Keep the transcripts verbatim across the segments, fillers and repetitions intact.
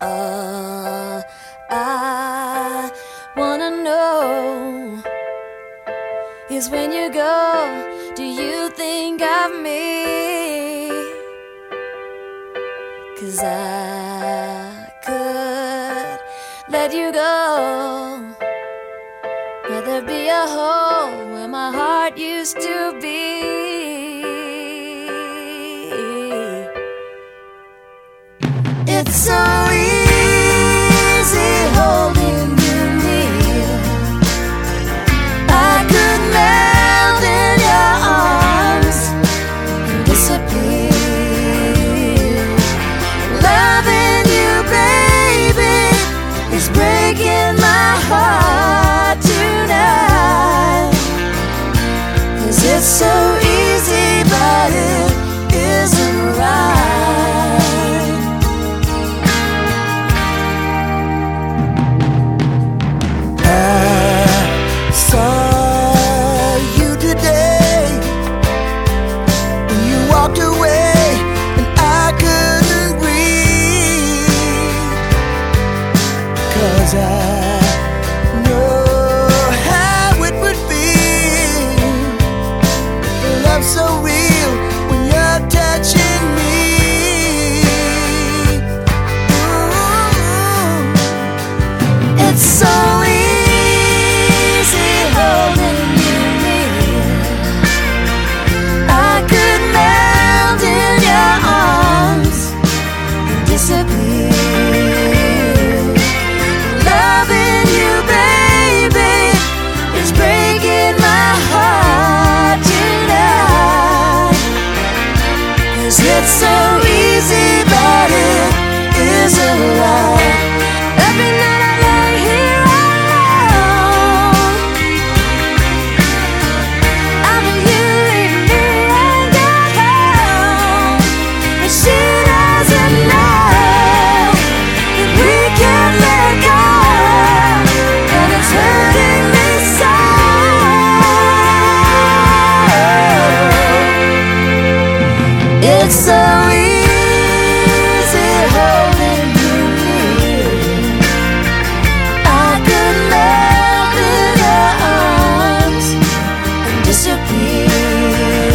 All I wanna know is when you go, do you think of me? 'Cause I could let you go, but there'd be a hole where my heart used to be. It's so easy holding you near. I could melt in your arms and disappear. Loving you, baby, is breaking my heart tonight. 'Cause it's so easy, but it isn't right. Cause I know how it would feel. Love's so real when you're touching me. Ooh. It's so easy holding you near. I could melt in your arms and disappear. It's so easy, but it isn't right. Every night I lay here alone, after you leave me and go home. But she doesn't know that we can't let go, and it's hurting me so. It's so easy holding you near. I could melt in your arms and disappear.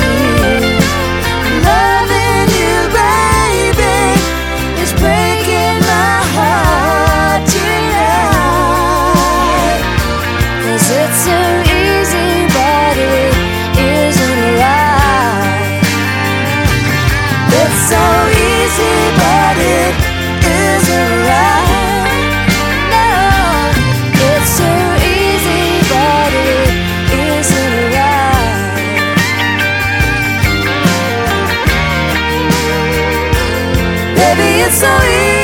Loving you, baby, is breaking my heart tonight. 'Cause it's so easy, but it isn't right. It's so easy, but it isn't right. No, it's so easy, but it isn't right. Baby, it's so easy.